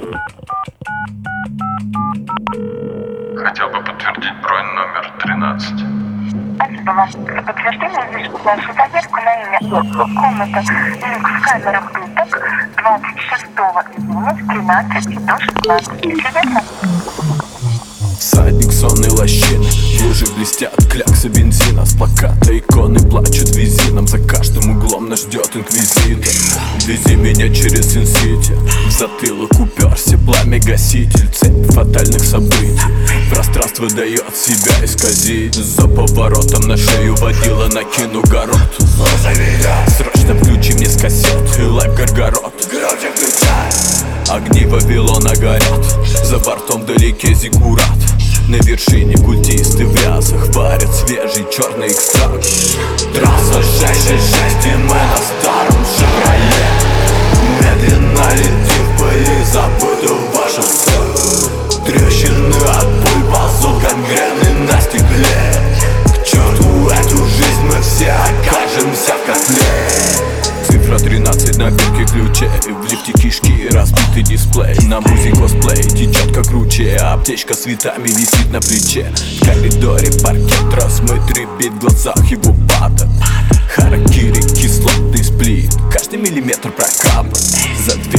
Хотел бы подтвердить бронь номер 13. Спасибо вам за подтверждение. Здесь вашу заявку на имя комната люкс камера пыток 26 июня с 13 до 16. Верно? Всадник сонной лощины, в луже блестят кляксы бензина. С плаката иконы плачут визином. За каждым углом нас ждет инквизитор. Вези меня через Син-Сити. В затылок уперся пламя-гаситель. Цепь фатальных событий. Пространство дает себя исказить. За поворотом на шею водила накину город. Срочно включи мне с кассет лайв Горгород. Громче включай. Огни Вавилона горят. За бортом вдалеке зиггурат. На вершине культисты в рясах варят свежий черный экстракт. Трасса 666, и мы на старом Шевроле. Медленно летим в пыли забытого шоссе. Трещины от пуль ползут, гангрены на стекле. К черту эту жизнь, мы все окажемся в котле. Цифра 13 на бирке ключей. В лифте кишки, разбитый дисплей. На музе косплей течет как ручей. А аптечка с цветами висит на плече. В коридоре паркет размытый рябит в глазах его пада. Харакири, кислотный сплит. Каждый миллиметр прокапан. За